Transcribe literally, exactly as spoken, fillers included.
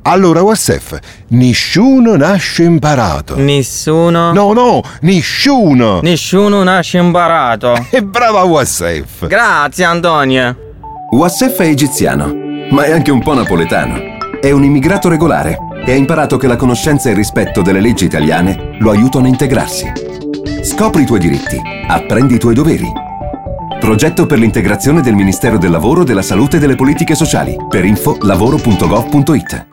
Allora, Wassef, nessuno nasce imparato. Nessuno? No, no, nessuno. Nessuno nasce imparato. E brava Wassef. Grazie, Antonio. Wassef è egiziano, ma è anche un po' napoletano. È un immigrato regolare e ha imparato che la conoscenza e il rispetto delle leggi italiane lo aiutano a integrarsi. Scopri i tuoi diritti, apprendi i tuoi doveri. Progetto per l'integrazione del Ministero del Lavoro, della Salute e delle Politiche Sociali. Per info lavoro punto gov punto it.